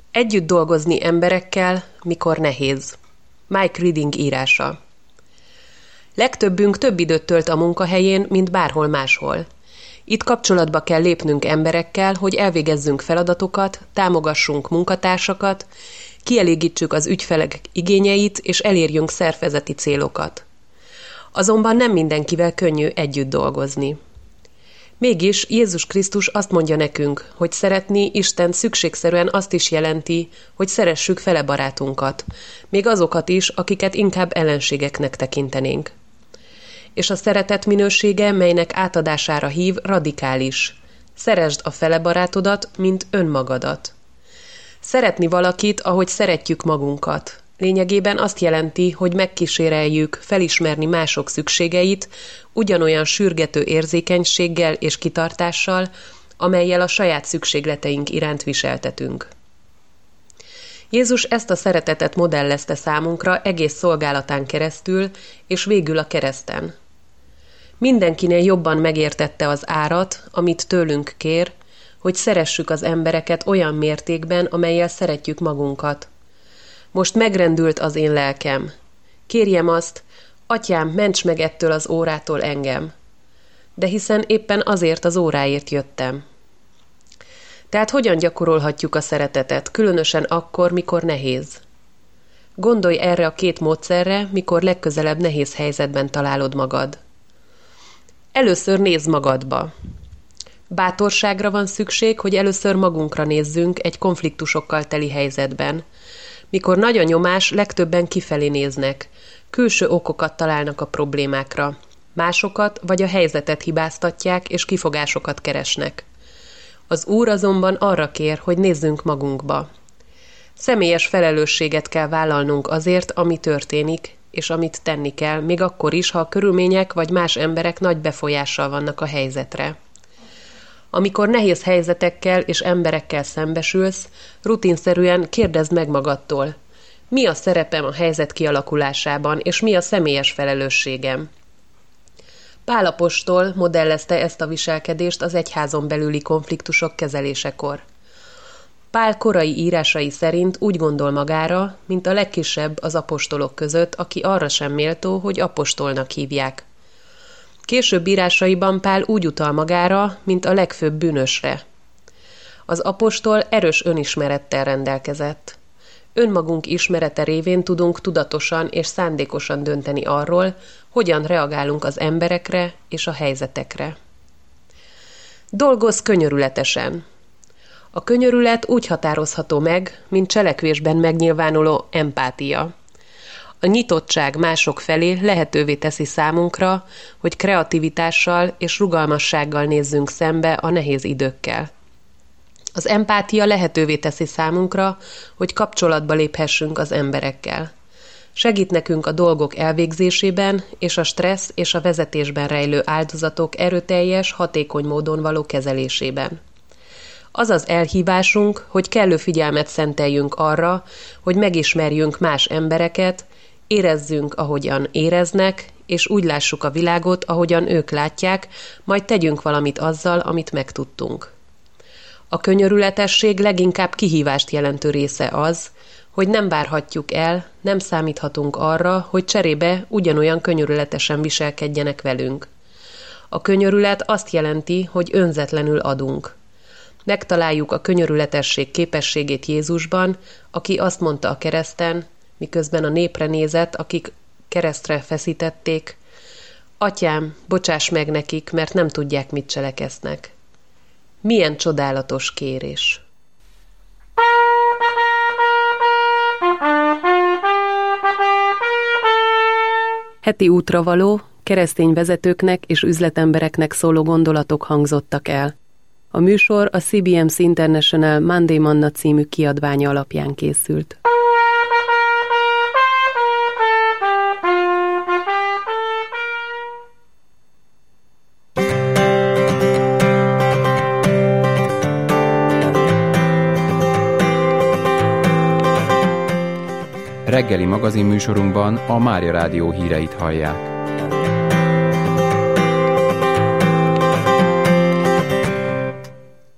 Együtt dolgozni emberekkel, mikor nehéz. Mike Reading írása. Legtöbbünk több időt tölt a munkahelyén, mint bárhol máshol. Itt kapcsolatba kell lépnünk emberekkel, hogy elvégezzünk feladatokat, támogassunk munkatársakat, kielégítsük az ügyfelek igényeit és elérjünk szervezeti célokat. Azonban nem mindenkivel könnyű együtt dolgozni. Mégis Jézus Krisztus azt mondja nekünk, hogy szeretni Isten szükségszerűen azt is jelenti, hogy szeressük fele barátunkat, még azokat is, akiket inkább ellenségeknek tekintenénk. És a szeretet minősége, melynek átadására hív, radikális. Szeresd a fele barátodat, mint önmagadat. Szeretni valakit, ahogy szeretjük magunkat. Lényegében azt jelenti, hogy megkíséreljük felismerni mások szükségeit, ugyanolyan sürgető érzékenységgel és kitartással, amellyel a saját szükségleteink iránt viseltetünk. Jézus ezt a szeretetet modellezte számunkra egész szolgálatán keresztül, és végül a kereszten. Mindenkinél jobban megértette az árat, amit tőlünk kér, hogy szeressük az embereket olyan mértékben, amellyel szeretjük magunkat. Most megrendült az én lelkem. Kérjem azt, Atyám, ments meg ettől az órától engem. De hiszen éppen azért az óráért jöttem. Tehát hogyan gyakorolhatjuk a szeretetet, különösen akkor, mikor nehéz? Gondolj erre a két módszerre, mikor legközelebb nehéz helyzetben találod magad. Először nézz magadba. Bátorságra van szükség, hogy először magunkra nézzünk egy konfliktusokkal teli helyzetben. Mikor nagy a nyomás, legtöbben kifelé néznek, külső okokat találnak a problémákra, másokat vagy a helyzetet hibáztatják és kifogásokat keresnek. Az Úr azonban arra kér, hogy nézzünk magunkba. Személyes felelősséget kell vállalnunk azért, ami történik, és amit tenni kell, még akkor is, ha a körülmények vagy más emberek nagy befolyással vannak a helyzetre. Amikor nehéz helyzetekkel és emberekkel szembesülsz, rutinszerűen kérdezd meg magadtól, mi a szerepem a helyzet kialakulásában, és mi a személyes felelősségem. Pál apostol modellezte ezt a viselkedést az egyházon belüli konfliktusok kezelésekor. Pál korai írásai szerint úgy gondol magára, mint a legkisebb az apostolok között, aki arra sem méltó, hogy apostolnak hívják. Később írásaiban Pál úgy utal magára, mint a legfőbb bűnösre. Az apostol erős önismerettel rendelkezett. Önmagunk ismerete révén tudunk tudatosan és szándékosan dönteni arról, hogyan reagálunk az emberekre és a helyzetekre. Dolgozz könyörületesen. A könyörület úgy határozható meg, mint cselekvésben megnyilvánuló empátia. A nyitottság mások felé lehetővé teszi számunkra, hogy kreativitással és rugalmassággal nézzünk szembe a nehéz időkkel. Az empátia lehetővé teszi számunkra, hogy kapcsolatba léphessünk az emberekkel. Segít nekünk a dolgok elvégzésében és a stressz és a vezetésben rejlő áldozatok erőteljes, hatékony módon való kezelésében. Az az elhívásunk, hogy kellő figyelmet szenteljünk arra, hogy megismerjünk más embereket, érezzünk, ahogyan éreznek, és úgy lássuk a világot, ahogyan ők látják, majd tegyünk valamit azzal, amit megtudtunk. A könyörületesség leginkább kihívást jelentő része az, hogy nem várhatjuk el, nem számíthatunk arra, hogy cserébe ugyanolyan könyörületesen viselkedjenek velünk. A könyörület azt jelenti, hogy önzetlenül adunk. Megtaláljuk a könyörületesség képességét Jézusban, aki azt mondta a kereszten, miközben a népre nézett, akik keresztre feszítették, Atyám, bocsáss meg nekik, mert nem tudják, mit cselekeznek. Milyen csodálatos kérés! Heti útravaló, keresztény vezetőknek és üzletembereknek szóló gondolatok hangzottak el. A műsor a CBMC International Monday Manna című kiadványa alapján készült. Reggeli magazinműsorunkban a Mária Rádió híreit hallják.